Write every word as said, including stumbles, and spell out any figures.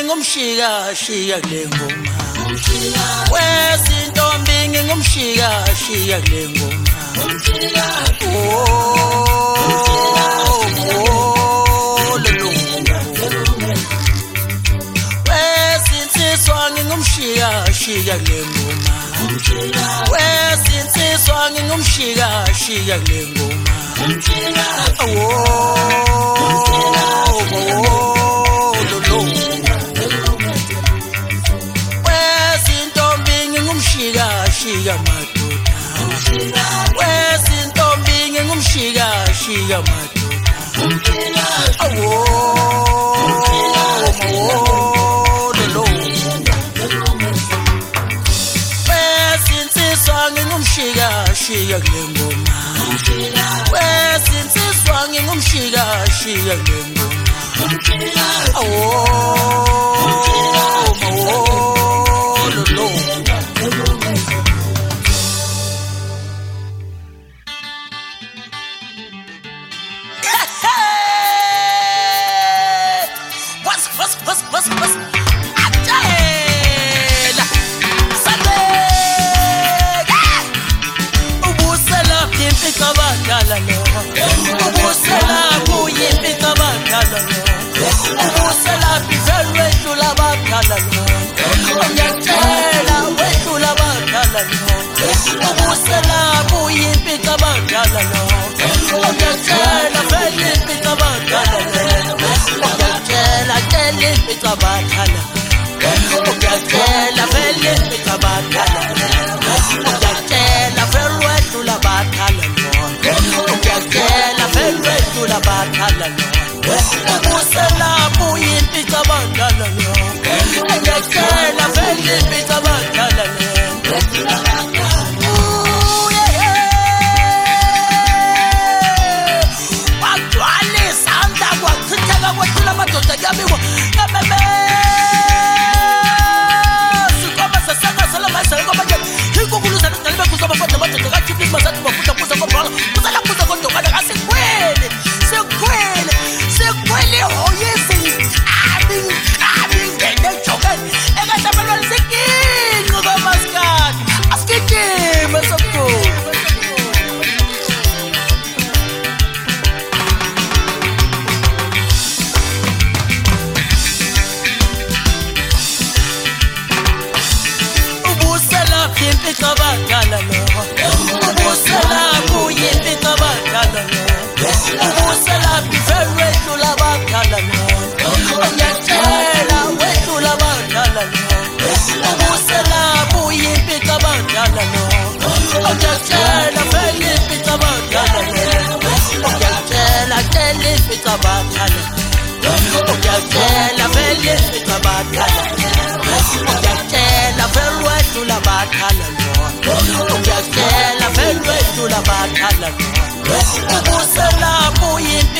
ngingumshika shiya kule ngoma wezintombi ngingumshika shiya kule ngoma wezinsizwa ngingumshika shiya kule ngoma wezinsizwa ngingumshika shiya kule ngoma shiya madoda wezintombi ngingumshika shiya madoda awo wezinsizwa ngingumshika shiya kule ngoma wezinsizwa ngingumshika shiya kule ngoma awo ubusela kuyimpica bakhala lo ubusela bizwe wethu labakhala lo ngiyacela wethu labakhala lo ubusela kuyimpica bakhala lo ngiyacela vele impica bakhala lo ngiyacela tele impica bakhala ngiyacela vele impica bakhala ngiyacela vele wethu labakhala ngiyacela vele dula bakhala lo ubusela kuyimpica bakhala lo ngiyacela vele impica bakhala lo wagcwala isandla kwachitheka kwethula amadoda kuyabikwa ememe sikoma sesakazela mayisele kwamanye inkukulu zanengane bekuza abafana amadoda kathipisi mazathi bafunda kuza kwabhala kuzala kuza kodokana kasekwele sekwele sekwele hoyesi abing abing ngene jokeni ekathabalwa lisekinqo kwamaskadi asikidime sokukhulu ubusela impica bakhala lo ubusela kuyimpica bakhala lo ubusela bizwe wethu labakhala lo ngiyacela wethu labakhala lo ubusela kuyimpica bakhala lo ngiyacela vele impica bakhala lo ngiyacela tele impica bakhala ngiyacela vele impica bakhala ngiyacela vele wethu labakhala lo ngiyacela vele wethu labakhala lo ubusela kuyimpica